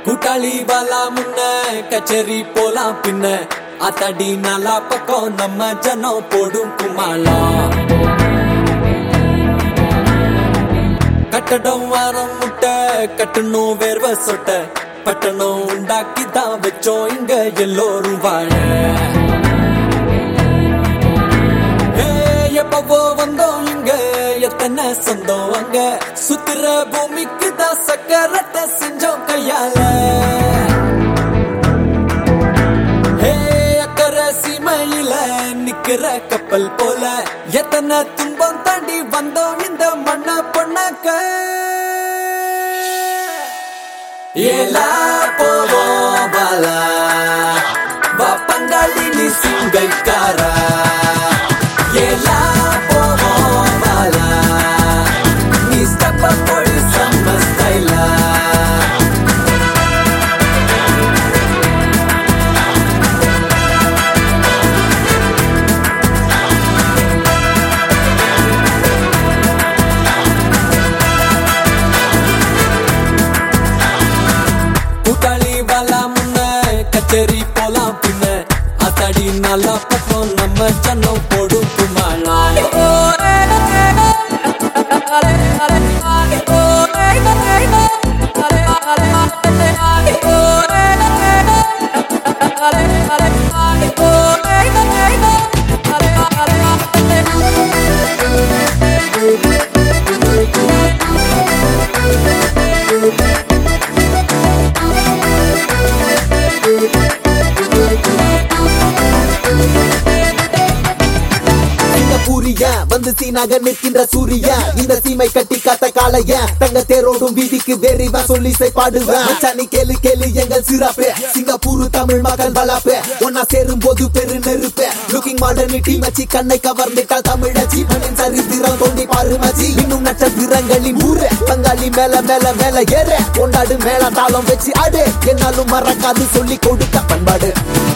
கூட்டாளி வாலா முன்ன கச்சேரி போலாம் பின்ன அத்தடி நாலா பக்கம் நம்ம ஜனம் போடும் குமாலாம். கட்டடம் வாரம் முட்டை கட்டணும் வேர்வ சொட்ட பட்டணம் உண்டாக்கி தான் வச்சோம் இங்க எல்லோரும் வாழ. எப்பவோ வந்தோம் இங்க எத்தனை சொந்தம் அங்க சுத்துற பூமிக்கு தான் சக்கரத்தை செஞ்சோம் கையால. அக்கறை சீமையில நிக்கிற கப்பல் போல எத்தனை துன்பம் தாண்டி வந்தோம் இந்த மண்ண பொண்ணாக்க. ஏலா போவோம் பாலா வா பங்காளி நீ சிங்கைக்காரா. ஏலா போவோம் பாலா நீ ஸ்டெப் அப் போடு செம்ம ஸ்டைலா. கூட்டாளி வாலா முன்ன கச்சேரி போலாம் பின்ன அத்தடி நல்லா பக்கம் நம்ம ஜனம் போடும் குமாளா. வந்து சீனாக நிற்கின்ற சூரிய இந்த சீமை கட்டி காத்த காளைய தங்க தேரோடும் வீதிக்கு வேறிவா சொல்லி பாடுவேன். மச்சானி கேளு கேளு எங்கள் சிறப்பு சிங்கப்பூர் தமிழ் மக்கள் வளர்ப்பு ஒன்னா சேரும் போது பெரு நெருப்பு. லுக்கிங் மாடர்னிட்டி மச்சி கண்ணை கவர்ந்துட்டால் தமிழச்சி மண்ணின் சரித்திரம் தோண்டி பாரு மச்சி. இன்னும் நட்சத்திரங்களின் ஊரு பங்காளி மேல மேல மேல ஏற கொண்டாடு மேல தாளம் வச்சு ஆடு என்னாலும் மறக்காது சொல்லி கொடுத்த பண்பாடு.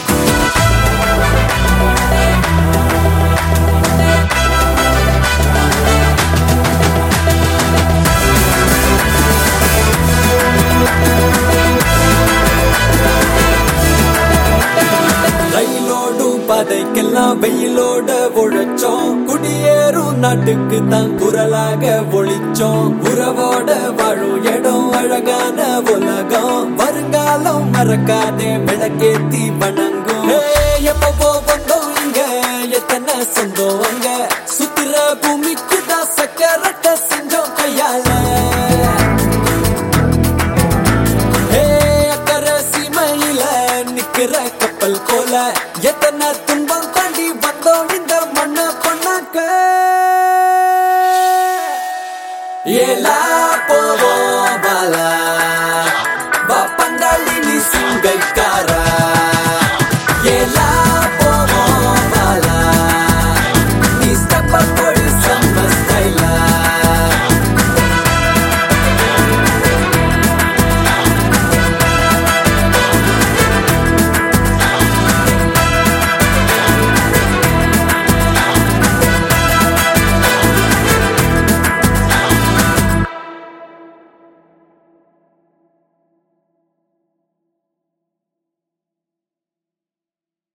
பதைக்கெல்லாம் வெயிலோட உழைச்சோம் குடியேறும் நாட்டுக்கு தான் குரலாக ஒழிச்சோம். உறவோட வாழும் இடம் அழகான உலகம் வருங்காலம் மறக்காதே விளக்கேத்தி வணங்கும். எப்பவோ வந்தோம் இங்க எத்தனை சொந்தம் அங்க சுத்துற பூமிக்கு தான் சக்கரத்தை செஞ்சோம் கையால. அக்கறை சீமையில நிக்கிற கப்பல் போல எத்தனை துன்பம் தாண்டி வந்தோம் இந்த மண்ண பொண்ணாக்க. ஏலா